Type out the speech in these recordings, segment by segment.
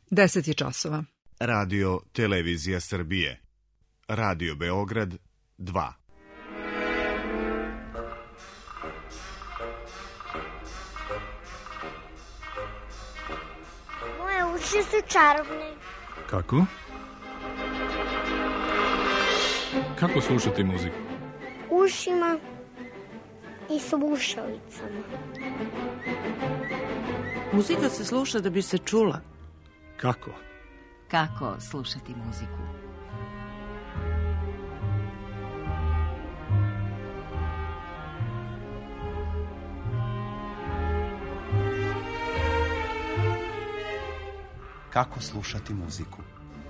10 je časova. Radio Televizija Srbije. Radio Beograd 2. Moje uši su čarobne. Kako? Kako slušati muziku? Ušima i slušalicama. Muzika se sluša da bi se čula. Kako? Kako slušati muziku? Kako slušati muziku?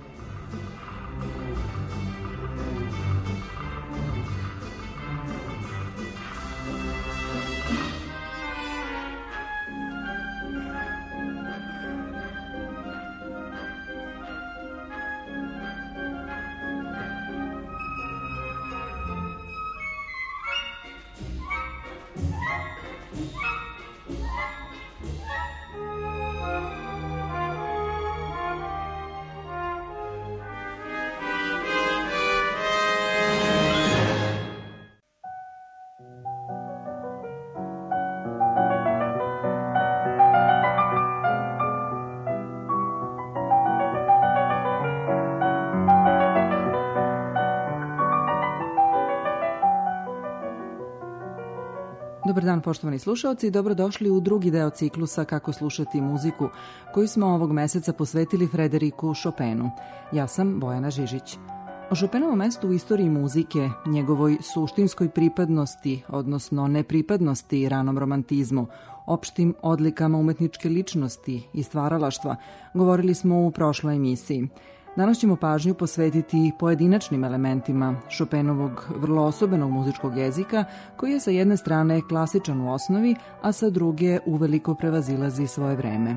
Dobar dan, poštovani slušaoci, i dobrodošli u drugi deo ciklusa Kako slušati muziku, koji smo ovog meseca posvetili Frederiku Chopinu. Ja sam Bojana Žižić. O Chopinovom mestu u istoriji muzike, njegovoj suštinskoj pripadnosti, odnosno nepripadnosti ranom romantizmu, opštim odlikama umetničke ličnosti i stvaralaštva, govorili smo u prošloj emisiji. Danas ćemo pažnju posvetiti pojedinačnim elementima Chopinovog vrlo osobenog muzičkog jezika, koji je sa jedne strane klasičan u osnovi, a sa druge uveliko prevazilazi svoje vreme.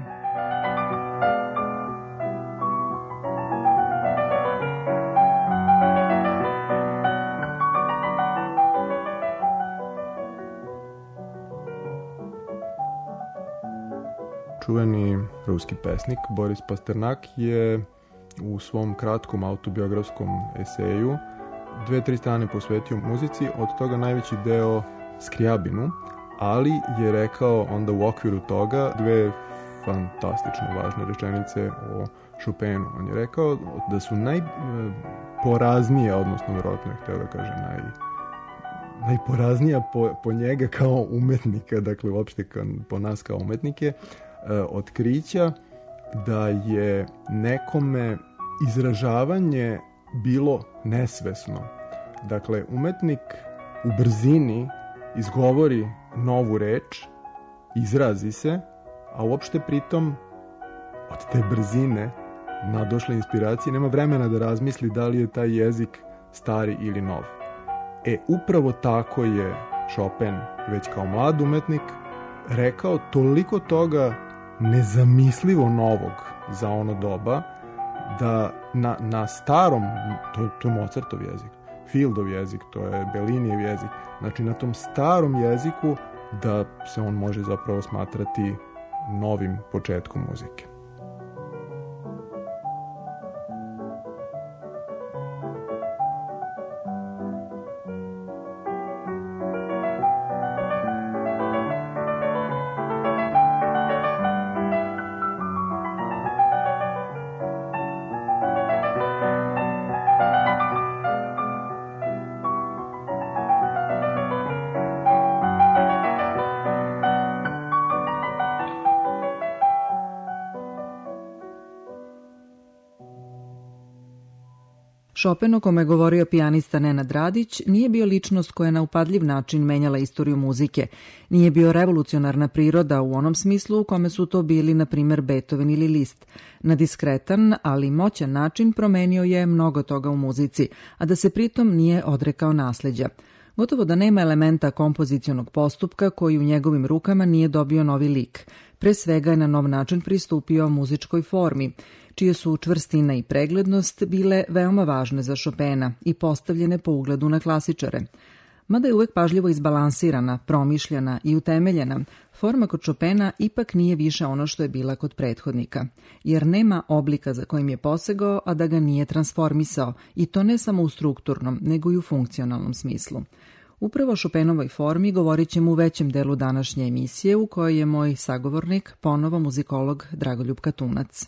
Čuveni ruski pesnik Boris Pasternak je u svom kratkom autobiografskom eseju 2-3 strane posvetio muzici, od toga najveći deo Skriabinu, ali je rekao onda u okviru toga dve fantastično važne rečenice o Chopinu. On je rekao da su najporaznije, odnosno vjerojatno je htio da kaže najporaznija po njega kao umetnika, dakle uopšte po nas kao umetnike, otkrića da je nekome izražavanje bilo nesvesno. Dakle, umetnik u brzini izgovori novu reč, izrazi se, a uopšte pritom od te brzine nadošle inspiracije nema vremena da razmisli da li je taj jezik stari ili nov. Upravo tako je Chopin, već kao mlad umetnik, rekao toliko toga nezamislivo novog za ono doba, da na starom, to je Mozartov jezik, Fieldov jezik, to je Bellinijev jezik, znači na tom starom jeziku da se on može zapravo smatrati novim početkom muzike. Chopin, o kome je govorio pijanista Nenad Radić, nije bio ličnost koja je na upadljiv način menjala istoriju muzike. Nije bio revolucionarna priroda u onom smislu u kome su to bili, na primjer, Beethoven ili Liszt. Na diskretan, ali moćan način promenio je mnogo toga u muzici, a da se pritom nije odrekao nasleđa. Gotovo da nema elementa kompozicionog postupka koji u njegovim rukama nije dobio novi lik. Pre svega je na nov način pristupio muzičkoj formi, čije su čvrstina i preglednost bile veoma važne za Chopina i postavljene po ugledu na klasičare. Mada je uvek pažljivo izbalansirana, promišljena i utemeljena, forma kod Chopina ipak nije više ono što je bila kod prethodnika, jer nema oblika za kojim je posegao, a da ga nije transformisao, i to ne samo u strukturnom, nego i u funkcionalnom smislu. Upravo o Chopinovoj formi govorit ćemo u većem delu današnje emisije, u kojoj je moj sagovornik, ponovo muzikolog Dragoljub Katunac.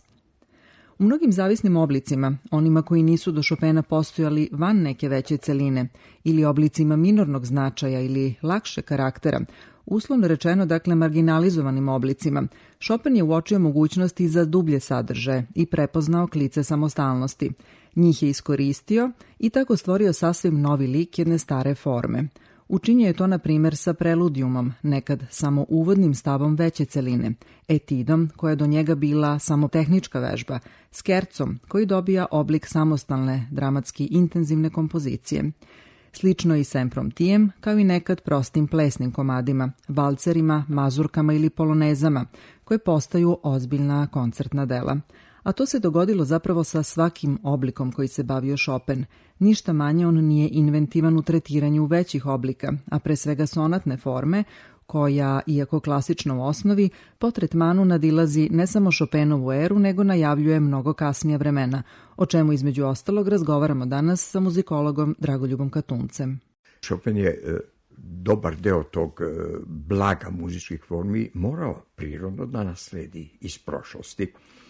U mnogim zavisnim oblicima, onima koji nisu do Chopina postojali van neke veće celine, ili oblicima minornog značaja ili lakše karaktera, uslovno rečeno, dakle, marginalizovanim oblicima, Chopin je uočio mogućnosti za dublje sadržaje i prepoznao klice samostalnosti. Njih je iskoristio i tako stvorio sasvim novi lik jedne stare forme. Učinio je to, na primjer, sa preludijumom, nekad samo uvodnim stavom veće celine, etidom, koja je do njega bila samo tehnička vežba, skercom, koji dobija oblik samostalne, dramatski intenzivne kompozicije. Slično i sa impromptijem, kao i nekad prostim plesnim komadima, valcerima, mazurkama ili polonezama, koje postaju ozbiljna koncertna dela. A to se dogodilo zapravo sa svakim oblikom koji se bavio Chopin. Ništa manje on nije inventivan u tretiranju većih oblika, a pre svega sonatne forme, koja, iako klasična u osnovi, po tretmanu nadilazi ne samo Chopinovu eru, nego najavljuje mnogo kasnija vremena, o čemu između ostalog razgovaramo danas sa muzikologom Dragoljubom Katuncem. Chopin je dobar deo tog blaga muzičkih formi morao prirodno da nasledi iz prošlosti.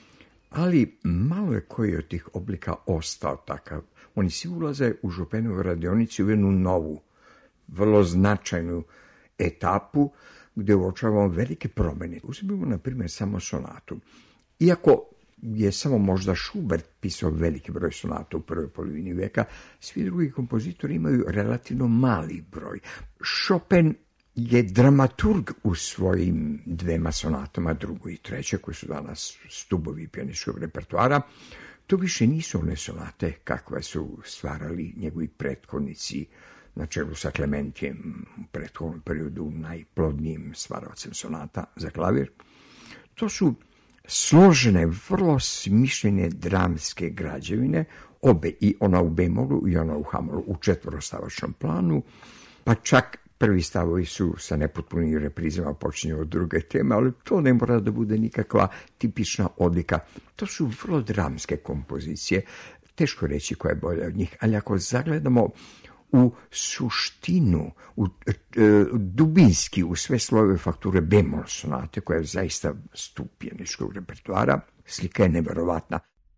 Ali malo je koji od tih oblika ostao takav. Oni svi ulaze u Chopinovu radionici u jednu novu, vrlo značajnu etapu gdje uočavamo velike promjene. Uzmimo, na primjer, samo sonatu. Iako je samo možda Schubert pisao veliki broj sonata u prvoj polovini veka, svi drugi kompozitori imaju relativno mali broj. Chopin je dramaturg u svojim dvema sonatama, drugo i treće, koji su danas stubovi pijanističkog repertoara. To više nisu one sonate kakve su stvarali njegovi prethodnici na čelu sa Klementijem u prethodnom periodu, najplodnijim stvaravcem sonata za klavir. To su složene, vrlo smišljene dramske građevine, obe, i ona u bemolu i ona u hamolu, u četvorostavačnom planu, pa čak prvi stavovi su sa nepotpunim reprizama, počinju od druge teme, ali to ne mora da bude nikakva tipična odlika. To su vrlo dramske kompozicije, teško reći koja je bolja od njih, ali ako zagledamo u suštinu, dubinski, u sve slojeve fakture bemol sonate, koja je zaista stup pijanističkog repertoara, slika je neverovatna.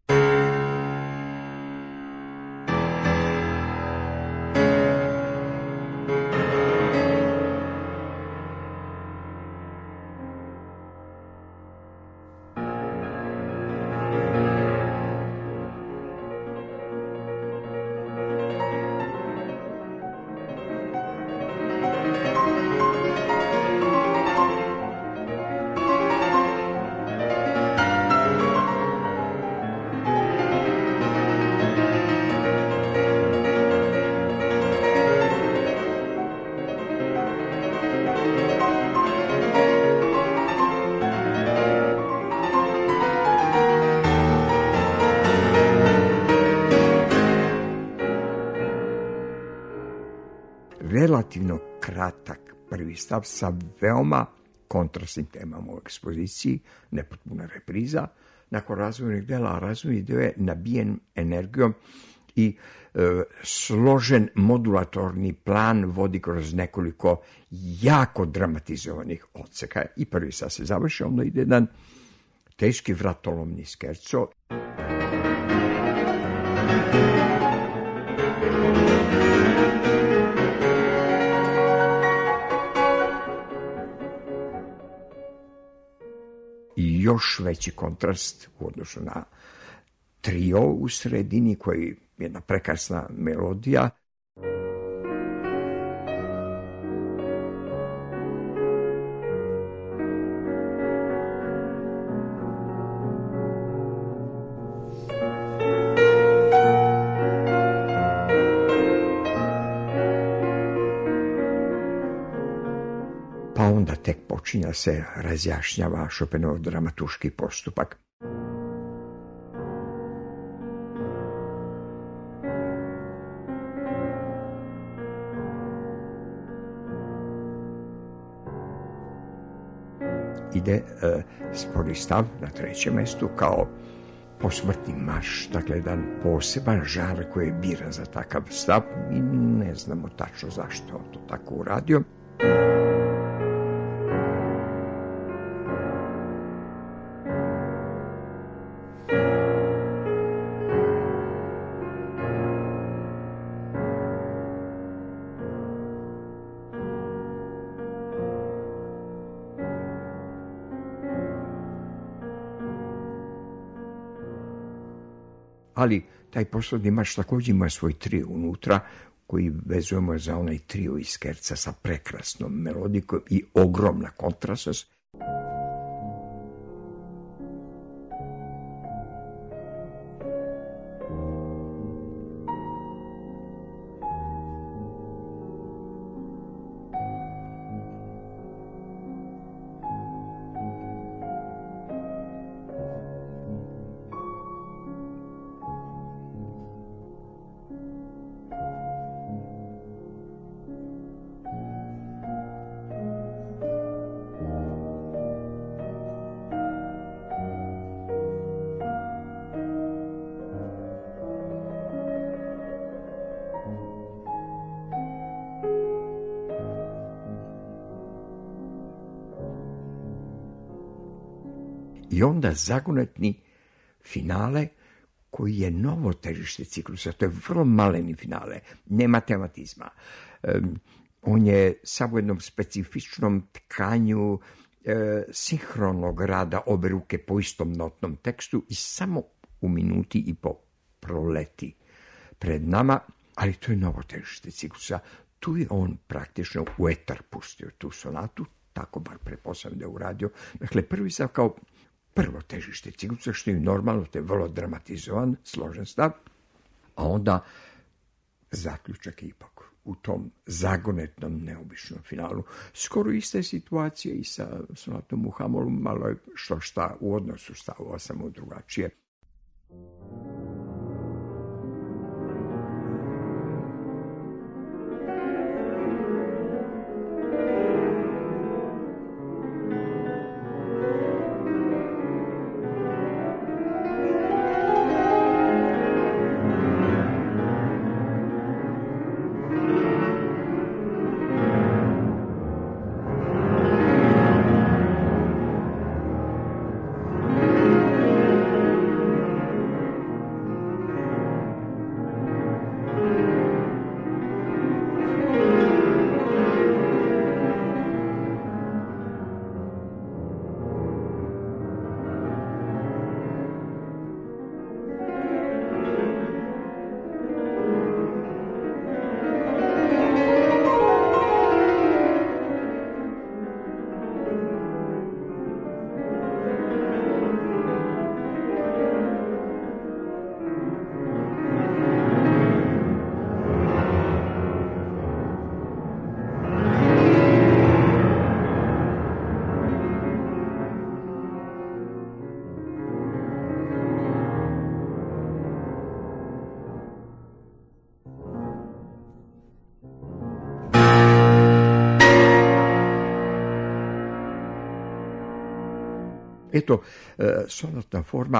Relativno kratak prvi stav sa veoma kontrastnim temama u ekspoziciji, nepotpuna repriza. Nakon razvojnih dela, a razvojni deo je nabijen energijom i složen modulatorni plan vodi kroz nekoliko jako dramatizovanih odseka. I prvi sad se završi, onda ide jedan teški vratolomni skerco. I još veći kontrast u odnosu na trio u sredini, koji je jedna prekrasna melodija. Pa onda tek počinja se razjašnjava Chopinov dramaturški postupak. ide spori stav na trećem mestu kao posmrtni marš, dakle jedan poseban žanr koji je biran za takav stav i ne znamo tačno zašto on to tako uradio. Ali taj poslednji marš također ima svoj trio unutra, koji vezujemo za onaj trio iz Kerca sa prekrasnom melodikom i ogromna kontrasas. I onda zagonetni finale koji je novo težište ciklusa. To je vrlo maleni finale, nema tematizma. On je samo u jednom specifičnom tkanju sinhronog rada obe ruke po istom notnom tekstu i samo u minuti i po proleti pred nama, ali to je novo težište ciklusa. Tu je on praktično u etar pustio tu sonatu, tako bar pretpostavljam da je uradio. Dakle, prvi stav kao prvo težište ciklusa, što je normalno, to je vrlo dramatizovan, složen stav, a onda zaključak ipak u tom zagonetnom, neobičnom finalu. Skoro ista je situacija i sa sonatom u H-molu, malo je što šta u odnosu stavova, samo drugačije. Eto, sonatna forma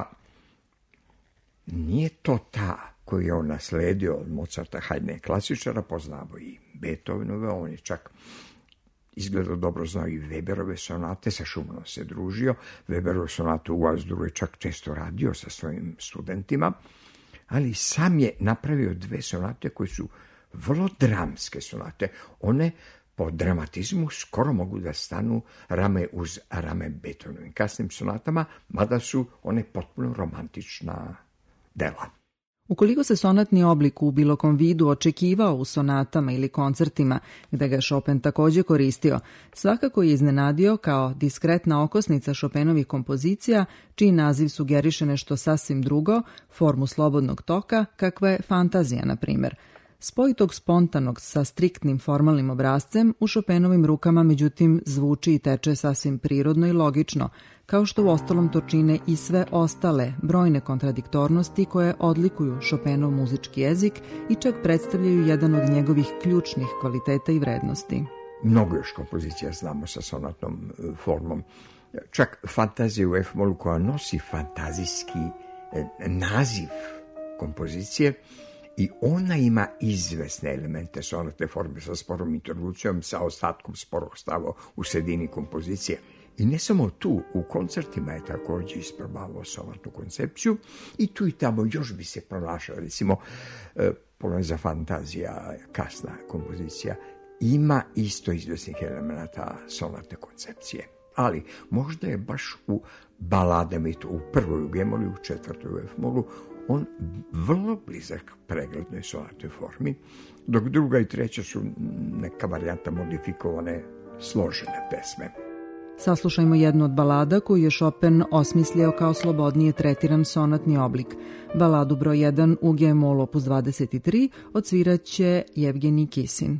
nije to ta koju je on nasledio od Mozarta, Haydna, klasičara, poznavo i Beethovenove, on je čak izgledao dobro znao i Weberove sonate, sa Schumannom se družio, Weberove sonate u Walsdorfu je čak često radio sa svojim studentima, ali sam je napravio dve sonate koje su vrlo dramske sonate. One po dramatizmu skoro mogu da stanu rame uz rame Beethovenovim kasnim sonatama, mada su one potpuno romantična dela. Ukoliko se sonatni oblik u bilo kom vidu očekivao u sonatama ili koncertima, gde ga Chopin također koristio, svakako je iznenadio kao diskretna okosnica Chopinovih kompozicija, čiji naziv sugeriše nešto sasvim drugo, formu slobodnog toka, kakva je fantazija, na primjer. Spoj tog spontanog sa striktnim formalnim obrascem u Chopinovim rukama, međutim, zvuči i teče sasvim prirodno i logično, kao što u ostalom to čine i sve ostale brojne kontradiktornosti koje odlikuju Chopinov muzički jezik i čak predstavljaju jedan od njegovih ključnih kvaliteta i vrednosti. Mnogo još kompozicija znamo sa sonatnom formom. čak fantazija u F-molu koja nosi fantazijski naziv kompozicije i ona ima izvesne elemente sonatne forme sa sporom introducijom, sa ostatkom sporog stava u sredini kompozicije. I ne samo tu, u koncertima je također isprobavao sonatnu koncepciju i tu i tamo još bi se pronašao, recimo, Poloneza fantazija, kasna kompozicija, ima isto izvesnih elemenata sonatne koncepcije. Ali možda je baš u baladama, i to u prvoj u G-molu i u četvrtoj u F-molu, on vrlo blizak preglednoj sonatnoj formi, dok druga i treća su neka varijanta modifikovane, složene pesme. Saslušajmo jednu od balada koju je Chopin osmislio kao slobodnije tretiran sonatni oblik. Baladu broj 1 u G-mol opus 23 odsviraće Jevgenij Kisin.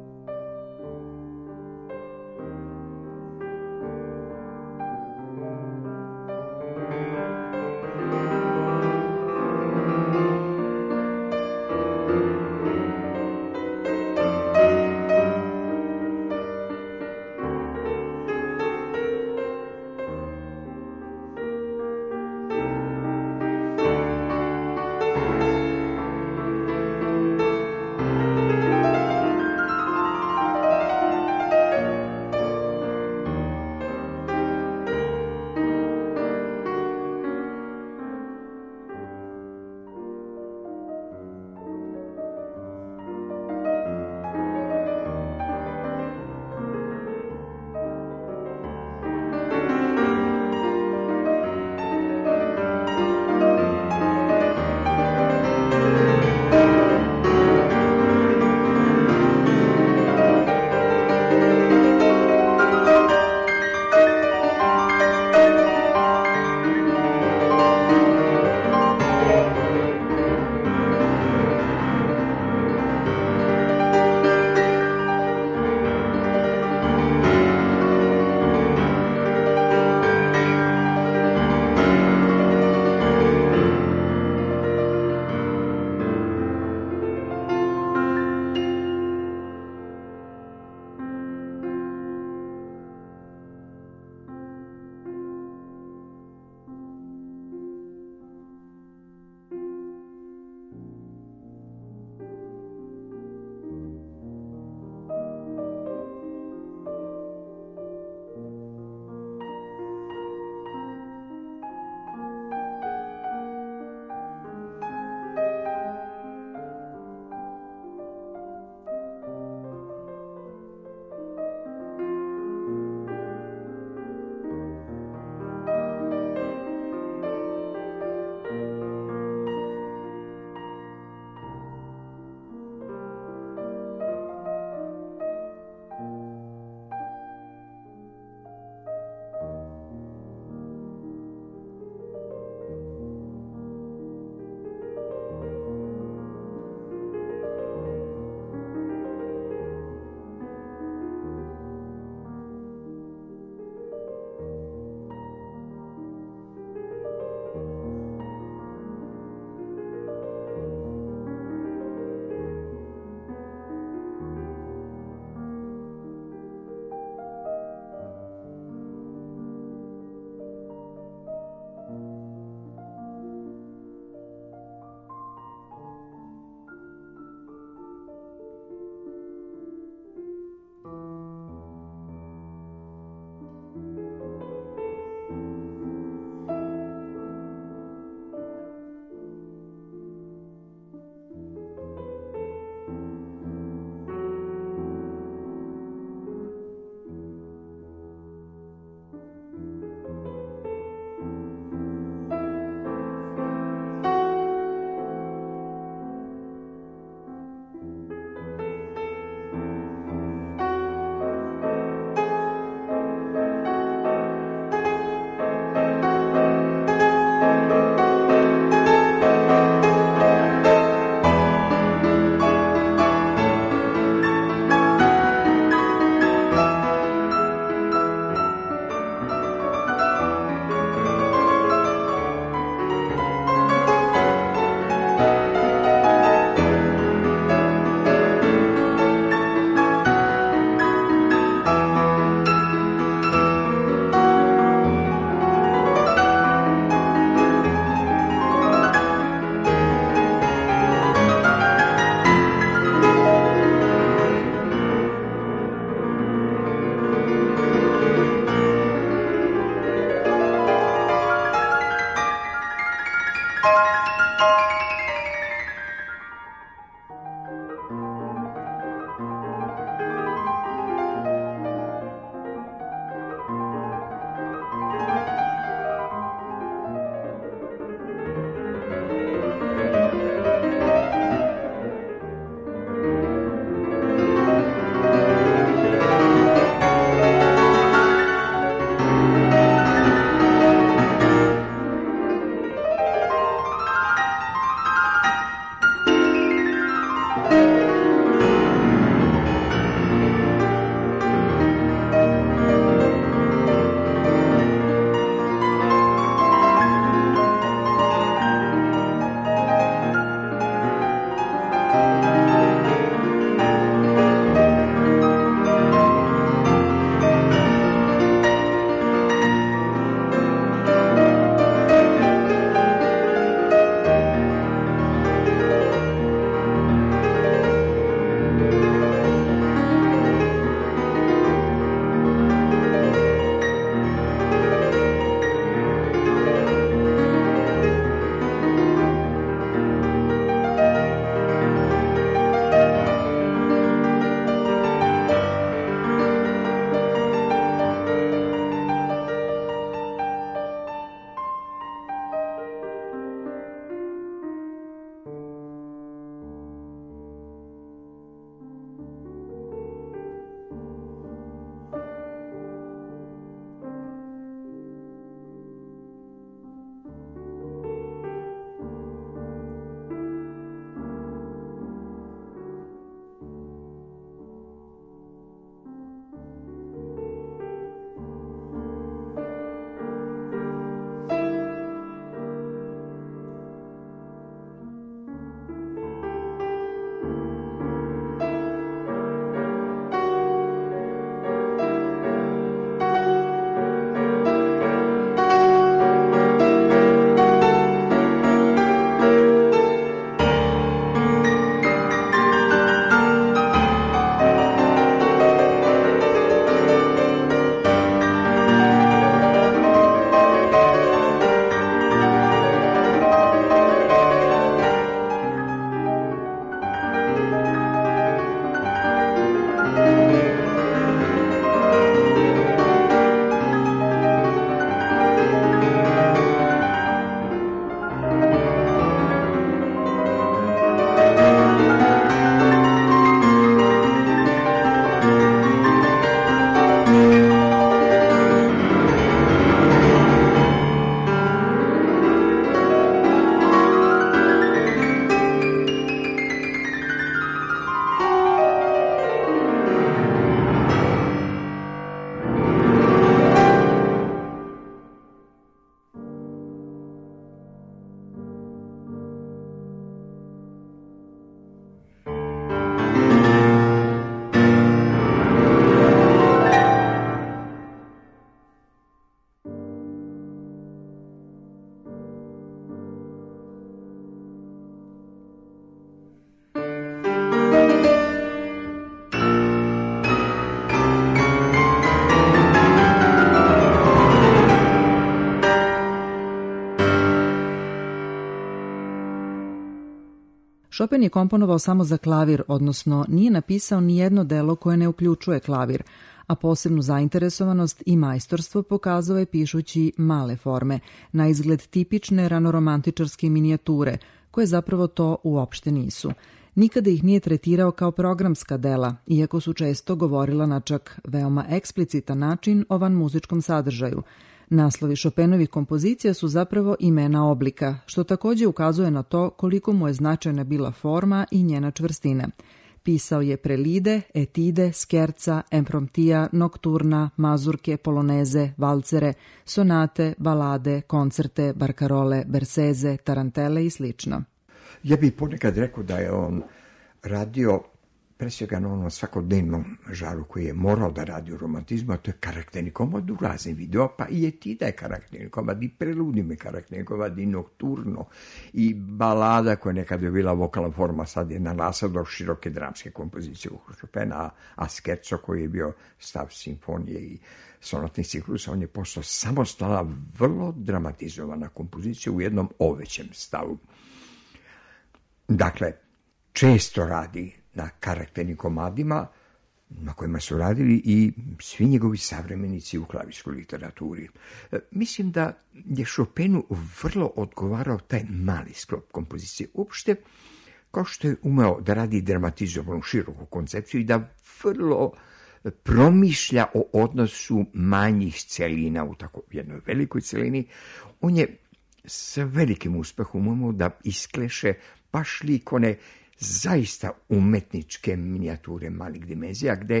Chopin je komponovao samo za klavir, odnosno nije napisao ni jedno delo koje ne uključuje klavir, a posebnu zainteresovanost i majstorstvo pokazao je pišući male forme, na izgled tipične ranoromantičarske minijature, koje zapravo to uopšte nisu. Nikada ih nije tretirao kao programska dela, iako su često govorila na čak veoma eksplicitan način o vanmuzičkom sadržaju. Naslovi Chopinovih kompozicija su zapravo imena oblika, što takođe ukazuje na to koliko mu je značajna bila forma i njena čvrstina. Pisao je prelide, etide, skerca, empromptija, nokturna, mazurke, poloneze, valcere, sonate, balade, koncerte, barkarole, berseze, tarantele i slično. Ja bih ponekad rekao da je on radio pre svega na onom svakodnevnom žaru koji je morao da radi u romantizmu, a to je karakterni komad u raznim video, pa i etida je karakterni komad, i preludium je karakterni komad, i nokturno, i balada koja nekad je bila vokalna forma, sad je narasla do široke dramske kompozicije u Chopina, a skerco koji je bio stav simfonije i sonatnih ciklusa, on je postao samostalna, vrlo dramatizovana kompozicija u jednom ovećem stavu. Dakle, često radi na karakternim komadima na kojima su radili i svi njegovi savremenici u klavirskoj literaturi. Mislim da je Chopinu vrlo odgovarao taj mali sklop kompozicije. Uopšte, kao što je umeo da radi dramatizovanu široku koncepciju i da vrlo promišlja o odnosu manjih celina u tako jednoj velikoj celini, on je sa velikim uspehom umeo da iskleše baš lik one zaista umetničke minijature malih dimenzija, gde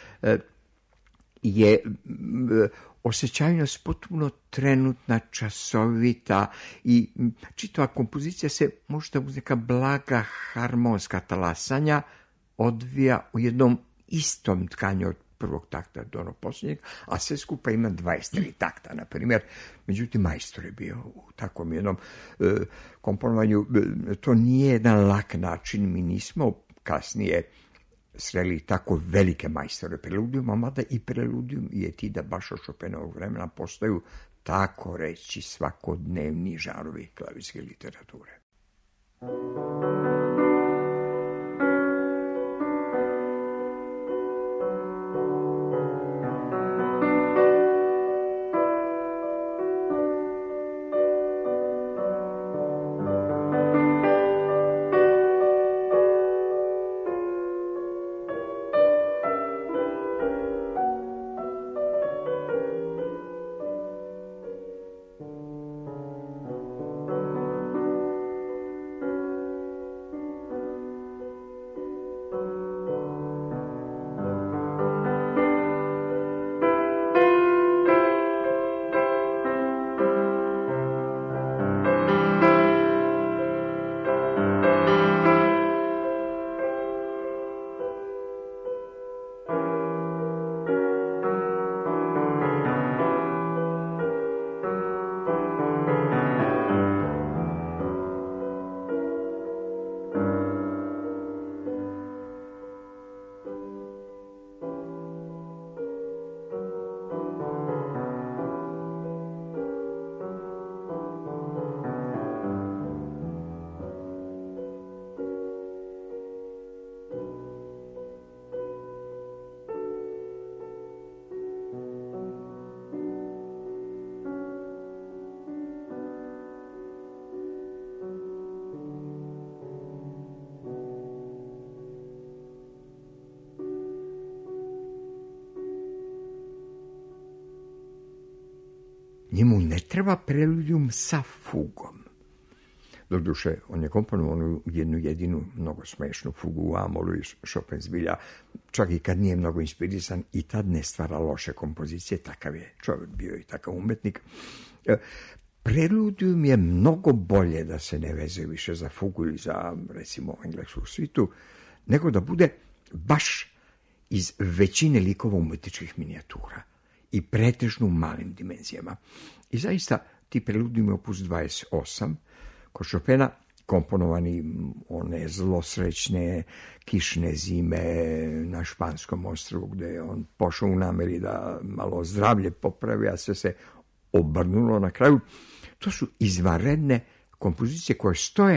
je osjećajnost potpuno trenutna, časovita i čitava kompozicija se možda uz neka blaga harmonska talasanja odvija u jednom istom tkanju od prvog takta do onog posljednjeg, a sve skupa ima 23 takta, na primjer. Međutim, majstor je bio u takvom jednom komponovanju. To nije jedan lak način, mi nismo kasnije sreli tako velike majstore preludijuma, mada i preludijum i etida baš od Chopinovog vremena postaju tako reći svakodnevni žarovi klavirske literature. Njemu ne treba preludijum sa fugom. Doduše, on je komponovao jednu jedinu mnogo smešnu fugu u A-molu i Chopin zbilja, čak i kad nije mnogo inspirisan, i tad ne stvara loše kompozicije, takav je čovjek bio i takav umetnik. Preludijum je mnogo bolje da se ne vezuje više za fugu ili za, recimo, englesku svitu, nego da bude baš iz većine likova umetničkih minijatura i pretežno u malim dimenzijama. I zaista ti preludijumi opus 28 kod Chopina, komponovani one zlosrećne kišne zime na Španskom ostrvu, gde je on pošao u nameri da malo zdravlje popravi, a sve se obrnulo na kraju. To su izvanredne kompozicije koje stoje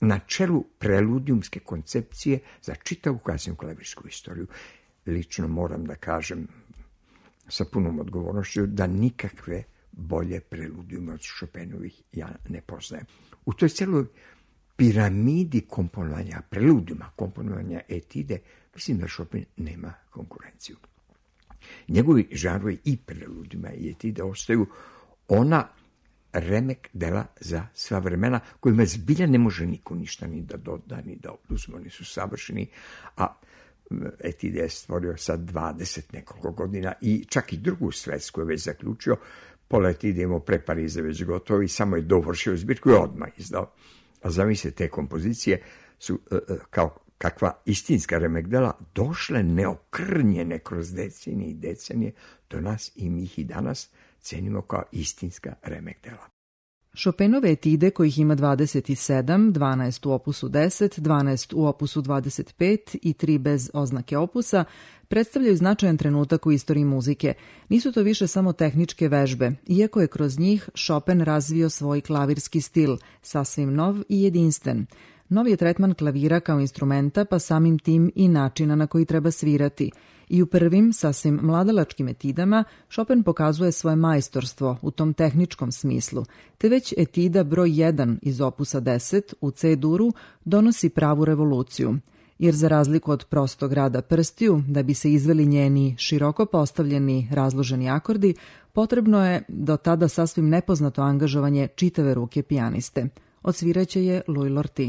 na čelu preludijumske koncepcije za čitavu kasniju klavirsku istoriju. Lično moram da kažem sa punom odgovornošću da nikakve bolje preludijume od Chopinovih ja ne poznajem. U toj celoj piramidi komponovanja preludijuma, komponovanja etide, mislim da Chopin nema konkurenciju. Njegovi žanrovi i preludijuma i etide ostaju ona remek dela za sva vremena, kojima zbilja ne može niko ništa ni da doda, ni da oduzme, oni su savršeni, a etide je stvorio sad 20 nekoliko godina i čak i drugu svetsku je već zaključio. Pola etide imao pre Pariza već gotovo i samo je dovršio zbirku i odmah izdao. A zamislite, te kompozicije su kao kakva istinska remek dela došle neokrnjene kroz decenije i decenije do nas i mi ih i danas cenimo kao istinska remek dela. Chopinove etide, kojih ima 27, 12 u opusu 10, 12 u opusu 25 i 3 bez oznake opusa, predstavljaju značajan trenutak u istoriji muzike. Nisu to više samo tehničke vežbe, iako je kroz njih Chopin razvio svoj klavirski stil, sasvim nov i jedinstven. Novi je tretman klavira kao instrumenta, pa samim tim i načina na koji treba svirati. I u prvim, sasvim mladalačkim etidama, Chopin pokazuje svoje majstorstvo u tom tehničkom smislu, te već etida broj 1 iz opusa 10 u C-duru donosi pravu revoluciju, jer za razliku od prostog rada prstiju, da bi se izveli njeni široko postavljeni razloženi akordi, potrebno je do tada sasvim nepoznato angažovanje čitave ruke pijaniste. Odsviraće je Louis Lorty.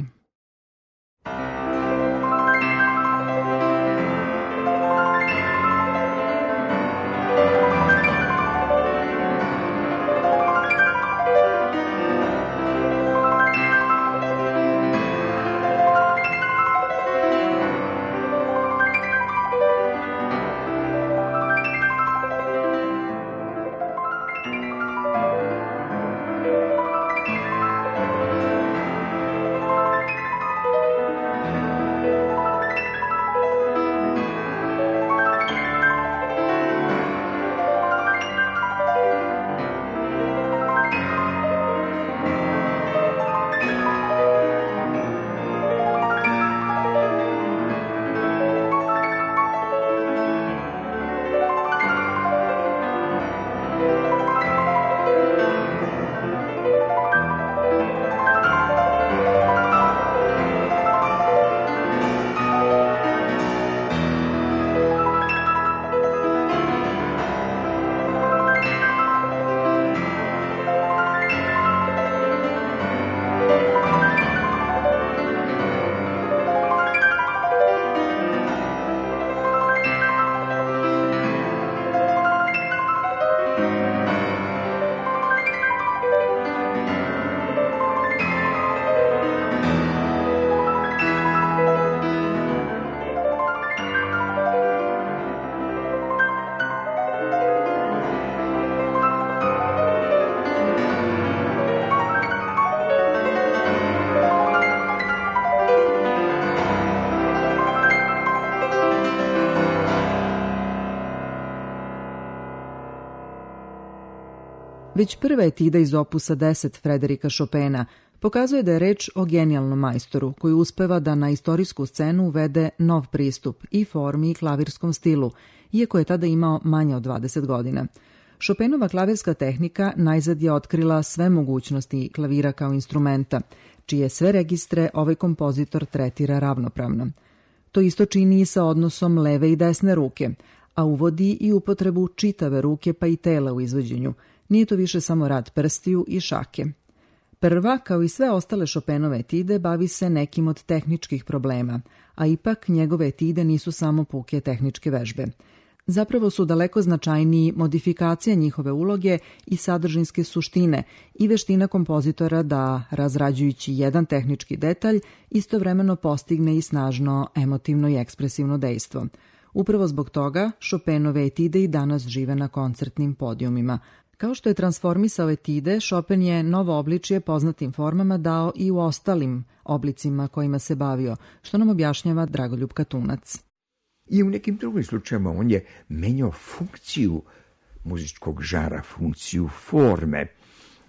Već prva etida iz opusa 10 Frederika Chopina pokazuje da je reč o genijalnom majstoru koji uspeva da na istorijsku scenu uvede nov pristup i formi i klavirskom stilu, iako je tada imao manje od 20 godina. Chopinova klavirska tehnika najzad je otkrila sve mogućnosti klavira kao instrumenta, čije sve registre ovaj kompozitor tretira ravnopravno. To isto čini i sa odnosom leve i desne ruke, a uvodi i upotrebu čitave ruke pa i tela u izvođenju. Nije to više samo rad prstiju i šake. Prva, kao i sve ostale Chopinove etide, bavi se nekim od tehničkih problema, a ipak njegove etide nisu samo puke tehničke vežbe. Zapravo su daleko značajniji modifikacija njihove uloge i sadržinske suštine i veština kompozitora da, razrađujući jedan tehnički detalj, istovremeno postigne i snažno emotivno i ekspresivno dejstvo. Upravo zbog toga Chopinove etide i danas žive na koncertnim podijumima. Kao što je transformisao etide, Chopin je novo obličje poznatim formama dao i u ostalim oblicima kojima se bavio, što nam objašnjava Dragoljub Katunac. I u nekim drugim slučajima on je menjao funkciju muzičkog žara, funkciju forme.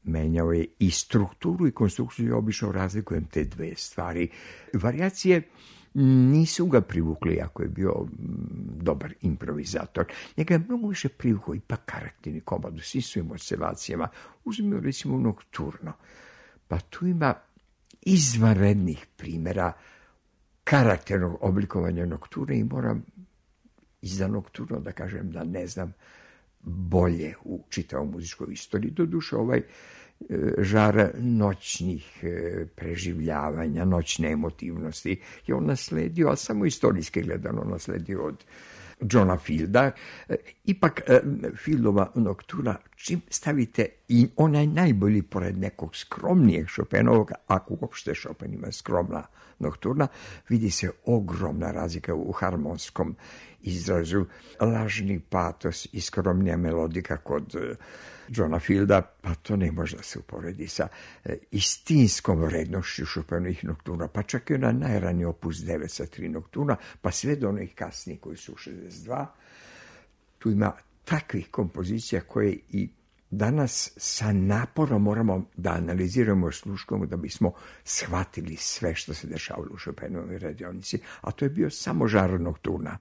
menjao je i strukturu i konstrukciju, obično razlikujem te dve stvari. Varijacije nisu ga privukli, ako je bio dobar improvizator. Njega je mnogo više privukao ipak karakterni komad u svim svojim oscilacijama. Uzmimo recimo Nokturno. Pa tu ima izvanrednih primjera karakternog oblikovanja Nokturne i moram za Nokturno da kažem da ne znam bolje u čitavom muzičkoj istoriji. Doduše ovaj žar noćnih preživljavanja, noćne emotivnosti je on nasledio, a samo istorijski gledano nasledio od Johna Fielda. Ipak Fieldova Nokturna, čim stavite i onaj najbolji pored nekog skromnijeg Chopinovog, ako uopšte Chopin ima skromna Nokturna, vidi se ogromna razlika u harmonskom izrazu, lažni patos i skromnija melodika kod Johna Fielda, pa to ne može da se uporedi sa istinskom vrednošću Chopinovih Nokturna, pa čak i ona najraniji opus 9 sa 3 Nokturna, pa sve do onih kasnijih koji su u 62. Tu ima takvih kompozicija koje i danas sa naporom moramo da analiziramo sluškamo da bismo shvatili sve što se dešavalo u Chopinovoj radionici, a to je bio samo žar Nokturna.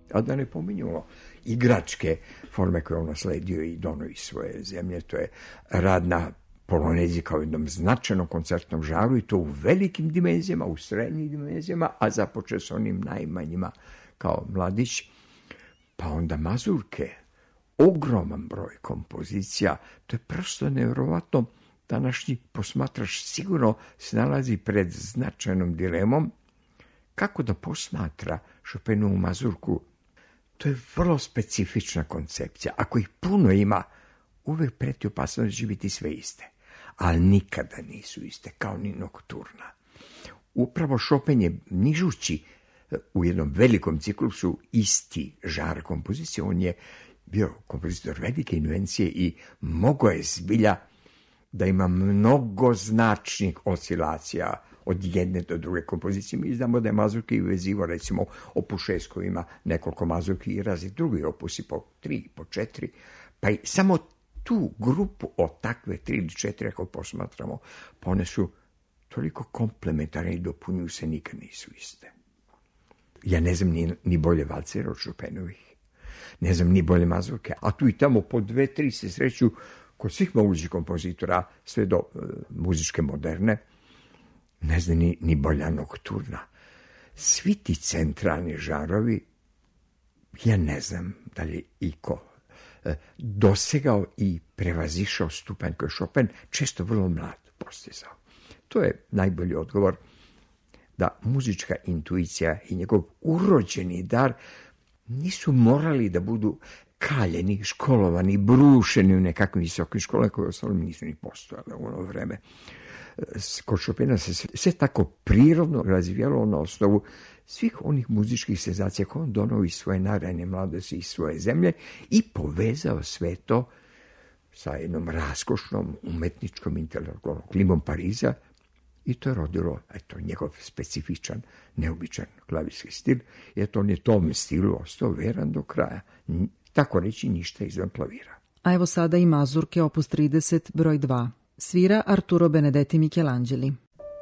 A da ne pominjamo igračke forme koje on nasledio i dono iz svoje zemlje, to je rad na polonezi kao jednom značajnom koncertnom žaru i to u velikim dimenzijama, u srednjim dimenzijama, a započeo s onim najmanjima kao mladić. Pa onda mazurke, ogroman broj kompozicija, to je prosto nevjerovatno. Današnji posmatrač sigurno se nalazi pred značajnom dilemom kako da posmatra Chopinovu mazurku. To je vrlo specifična koncepcija. Ako ih puno ima, uvek preti opasnost da će biti sve iste. Ali nikada nisu iste, kao ni nokturna. Upravo Chopin je nižući u jednom velikom ciklusu isti žar kompozicije. On je bio kompozitor velike invencije i mogao je zbilja da ima mnogo značnih oscilacija od jedne do druge kompozicije. Mi znamo da je mazurki i vezivo, recimo opus 6 koji ima nekoliko mazurki i razni drugi opusi po 3, po 4, pa i samo tu grupu od takve 3 ili 4, ako posmatramo, pa one su toliko komplementarne i dopunjuju se, nikad nisu iste. Ja ne znam ni bolje valcera od Chopinovih, ne znam ni bolje mazurke, a tu i tamo po 2, 3 se sreću kod svih mogućih kompozitora, sve do muzičke moderne, ne znam ni bolja nokturna. Svi ti centralni žarovi, ja ne znam da li iko dosegao i prevazišao stupanj koji je Chopin često vrlo mlad postizao. To je najbolji odgovor da muzička intuicija i njegov urođeni dar nisu morali da budu kaljeni, školovani, brušeni u nekakvim visokim školama koje osnovno nisu ni postojale u ono vreme. Kod Chopina se sve tako prirodno razvijalo na osnovu svih onih muzičkih senzacija koje on donao iz svoje narane mladosti, iz svoje zemlje i povezao sve to sa jednom raskošnom umetničkom intelektualnom klimom Pariza i to je rodilo njegov specifičan, neobičan klavirski stil, jer on je tom stilu ostao veran do kraja. Tako reći ništa izvan klavira. A evo sada i mazurke opus 30 broj 2. Svira Arturo Benedetti Michelangeli.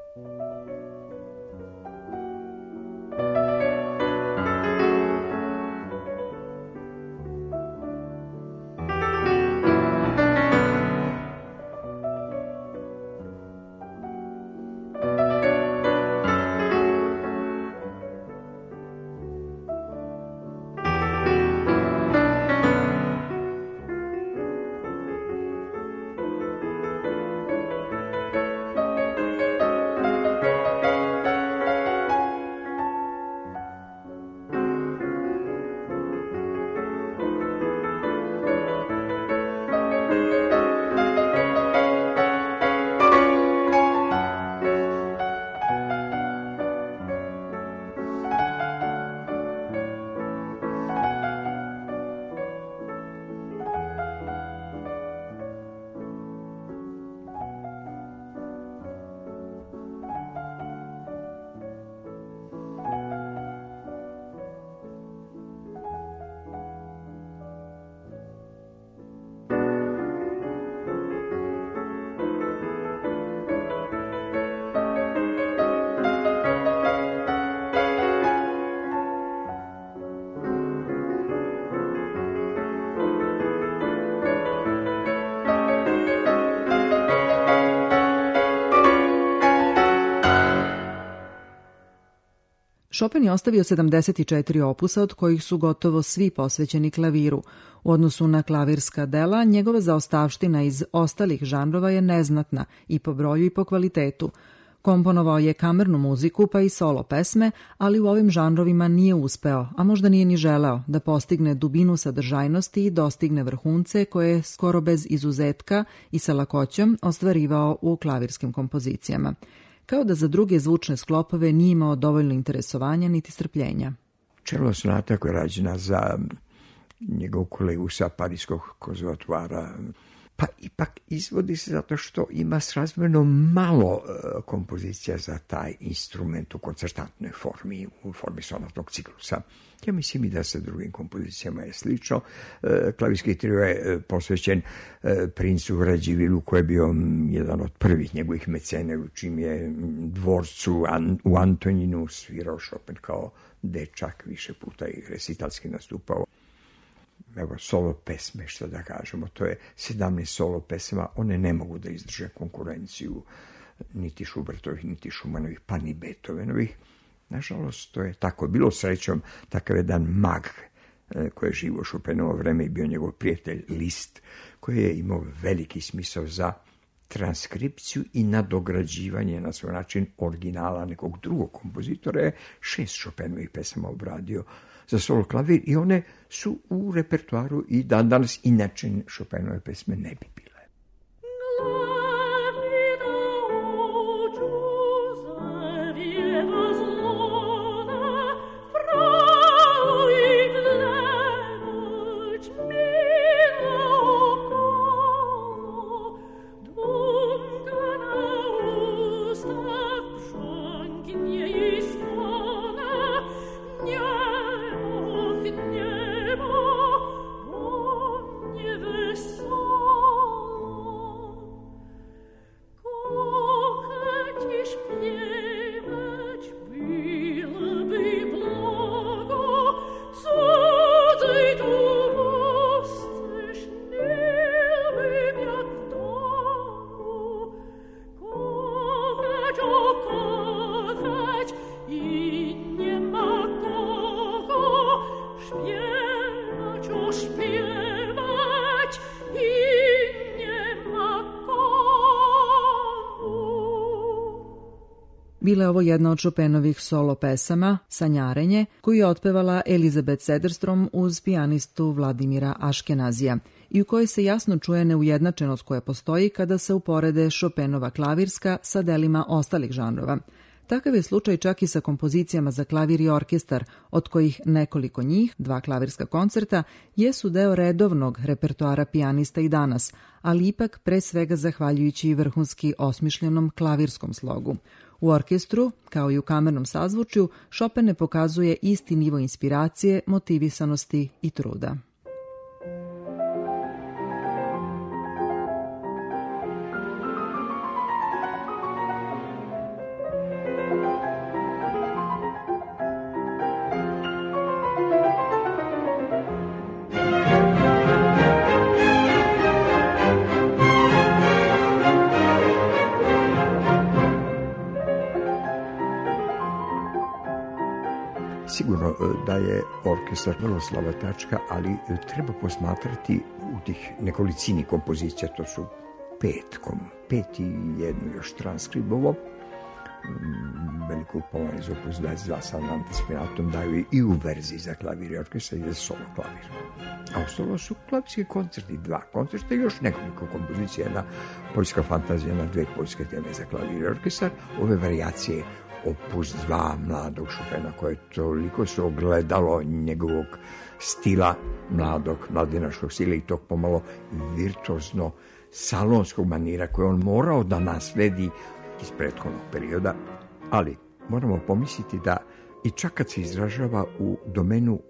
Chopin je ostavio 74 opusa, od kojih su gotovo svi posvećeni klaviru. U odnosu na klavirska dela, njegova zaostavština iz ostalih žanrova je neznatna i po broju i po kvalitetu. Komponovao je kamernu muziku pa i solo pesme, ali u ovim žanrovima nije uspeo, a možda nije ni želeo, da postigne dubinu sadržajnosti i dostigne vrhunce koje je skoro bez izuzetka i sa lakoćom ostvarivao u klavirskim kompozicijama. Kao da za druge zvučne sklopove nije imao dovoljno interesovanja niti strpljenja. Čelo sonata koja je rađena za njegovu kolegu sa Parijskog konzervatoire Pa ipak izvodi se zato što ima srazmjerno malo kompozicija za taj instrument u koncertantnoj formi, u formi sonatnog ciklusa. Ja mislim i da sa drugim kompozicijama je slično. Klavirski trio je posvećen princu Radziwiłłu, koji je bio jedan od prvih njegovih mecena, u čim je dvorcu u Antoninu svirao Chopin kao dečak, više puta i recitalski nastupao. Evo, solo pesme, što da kažemo, to je 17 solo pesama, one ne mogu da izdrže konkurenciju niti Schubertovih, niti Schumannovih, pa ni Beethovenovih. Nažalost, to je tako. Bilo srećom takav jedan mag koji je živo u Chopinovo vreme i bio njegov prijatelj Liszt, koji je imao veliki smisao za transkripciju i nadograđivanje na svoj način originala nekog drugog kompozitora, je 6 Chopinovih pesama obradio za solo klavir i one su u repertoaru i dan danas, inače Chopinove pesme ne bi bile. Bila je ovo jedna od Chopinovih solo pesama, Sanjarenje, koju je otpevala Elizabeth Sederstrom uz pijanistu Vladimira Aškenazija i u kojoj se jasno čuje neujednačenost koja postoji kada se uporede Chopinova klavirska sa delima ostalih žanrova. Takav je slučaj čak i sa kompozicijama za klavir i orkestar, od kojih nekoliko njih, 2 klavirska koncerta, jesu deo redovnog repertoara pijanista i danas, ali ipak pre svega zahvaljujući vrhunski osmišljenom klavirskom slogu. U orkestru, kao i u kamernom sazvučju, Chopin ne pokazuje isti nivo inspiracije, motivisanosti i truda. Sigurno da je orkestar vrlo slaba tačka, ali treba posmatrati u tih nekolicini kompozicija, to su 5 i jednu još transkribovo, veliku polonizu opus 22 sa antispinatom daju i u verziji za klavir i orkestar i za solo klavir. A ostalo su klavirski koncerti, 2 koncerta i još nekoliko kompozicija, jedna poljska fantazija na 2 poljske teme za klavir i orkestar, ove varijacije opus 2 mladog Chopina, koje toliko se ogledalo njegovog stila, mladinaškog stila i tog pomalo virtuozno salonskog manira koje on morao da nasledi iz prethodnog perioda, ali moramo pomisliti da i čak kad se izražava u domenu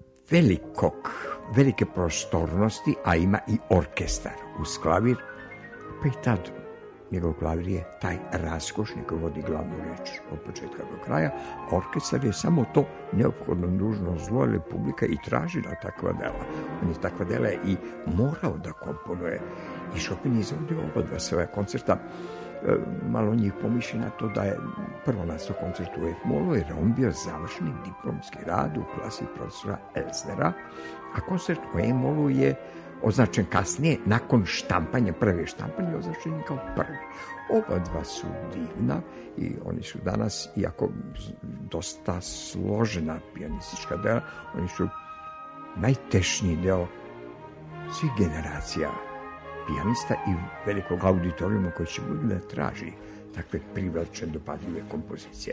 velike prostornosti, a ima i orkestar uz klavir, pa i tad njegov klavir je taj raskošni koji vodi glavnu reč od početka do kraja, a orkestar je samo to neophodno nužno zlo, ali publika i tražila takva dela. On je takva dela i morao da komponuje. I Chopin je izvodio oba svoja koncerta. Malo njih pomišlja na to da je prvo nastao koncert u F-molu, jer on bio završeni diplomski rad u klasi profesora Elsnera, a koncert u E-molu je označen kasnije, nakon prve štampanje, označen kao prvi. Oba dva su divna i oni su danas, iako dosta složena pijanistička dela, oni su najtešniji deo svih generacija pijanista i velikog auditorijuma koji će uvijek da traži takve privlačne, dopadljive kompozicije.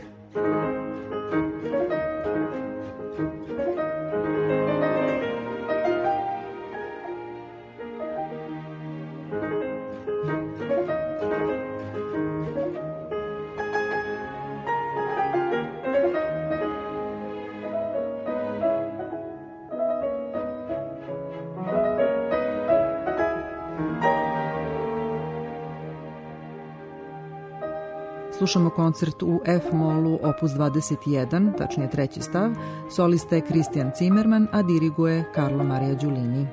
slušamo koncert u F-molu opus 21, tačnije 3. stav. Solista je Christian Zimmermann, a diriguje Carlo Maria Giulini.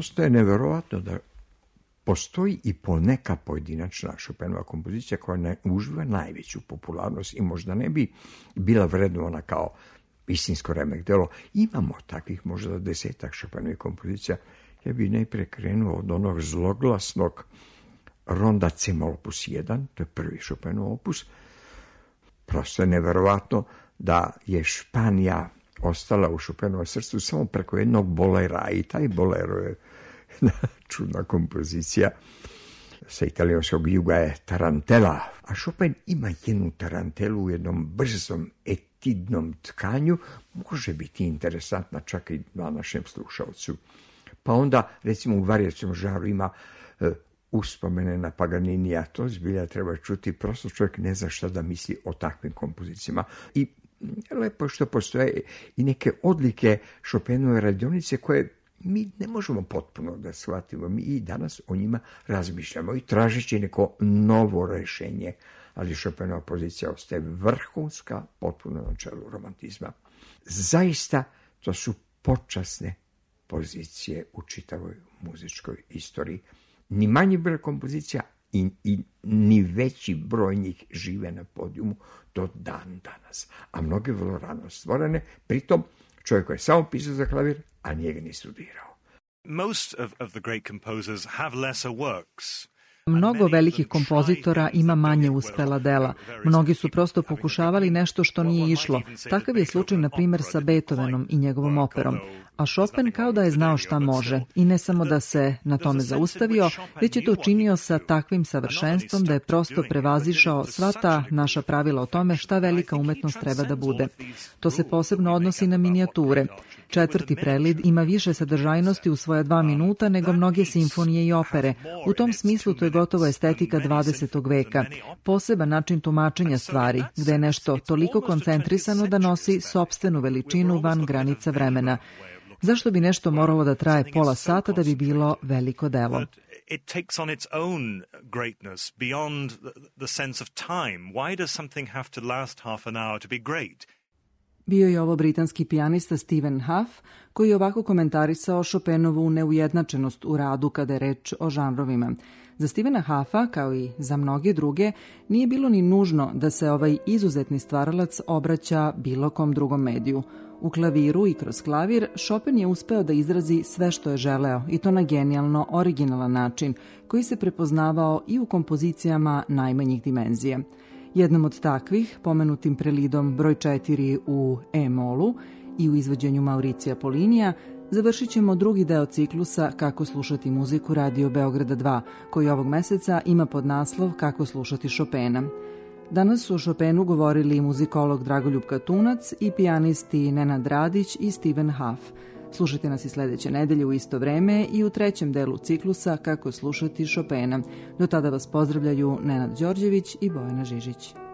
prosto je neverovatno da postoji i poneka pojedinačna Chopinova kompozicija koja ne uživa najveću popularnost i možda ne bi bila vrednovana kao istinsko remek delo. Imamo takvih možda 10 Chopinovih kompozicija. Ja bih najprije krenuo od onog zloglasnog Ronda C-moll opus 1, to je prvi Chopinov opus. Prosto je neverovatno da je Španija ostala u Chopinovom srcu samo preko jednog bolera i taj bolero je čudna kompozicija. Sa italijanskog juga je tarantela, a Chopin ima jednu tarantelu u jednom brzom etidnom tkanju, može biti interesantna čak i današnjem slušalcu. Pa onda, recimo, u varijacijom žanru ima uspomene na Paganinija, to zbilja treba čuti, prosto čovjek ne zna šta da misli o takvim kompozicijama. I lepo je što postoje i neke odlike Chopinove radionice koje mi ne možemo potpuno da shvatimo. Mi i danas o njima razmišljamo i tražeći neko novo rešenje, ali Chopinova pozicija ostaje vrhunska, potpuno na čelu romantizma. Zaista to su počasne pozicije u čitavoj muzičkoj istoriji. Ni manji broj kompozicija i ni veći broj njih žive na podijumu do dan danas. A mnoge vrlo rano stvorene, pritom čovjek koji je samo pisao za klavir, a nije ga ni studirao. Most of the great composers have lesser works. Mnogo velikih kompozitora ima manje uspela dela. Mnogi su prosto pokušavali nešto što nije išlo. Takav je slučaj, na primjer, sa Beethovenom i njegovom operom. A Chopin kao da je znao šta može. I ne samo da se na tome zaustavio, već je to učinio sa takvim savršenstvom da je prosto prevazišao sva ta naša pravila o tome šta velika umetnost treba da bude. To se posebno odnosi na minijature. 4. prelid ima više sadržajnosti u svoja 2 minuta nego mnoge simfonije i opere. U tom smislu to je gotovo estetika 20. veka. Poseban način tumačenja stvari, gde je nešto toliko koncentrisano da nosi sopstvenu veličinu van granica vremena. Zašto bi nešto moralo da traje pola sata da bi bilo veliko delo? It takes on its own greatness beyond the sense of time. Why does something have to last half an hour to be great? Bio je ovo britanski pijanista Stephen Huff, koji je ovako komentarisao Chopinovu neujednačenost u radu kada je reč o žanrovima. Za Stephena Huffa, kao i za mnoge druge, nije bilo ni nužno da se ovaj izuzetni stvaralac obraća bilo kom drugom mediju. U klaviru i kroz klavir Chopin je uspeo da izrazi sve što je želeo, i to na genijalno originalan način, koji se prepoznavao i u kompozicijama najmanjih dimenzija. Jednom od takvih, pomenutim prelidom broj 4 u E-molu i u izvođenju Mauricija Polinija, završit ćemo drugi deo ciklusa Kako slušati muziku Radio Beograda 2, koji ovog meseca ima podnaslov Kako slušati Chopina. Danas su o Chopinu govorili muzikolog Dragoljub Katunac i pijanisti Nenad Radić i Stephen Huff. Slušajte nas i sledeće nedelje u isto vreme i u 3. delu ciklusa Kako slušati Chopina. Do tada vas pozdravljaju Nenad Đorđević i Bojana Žižić.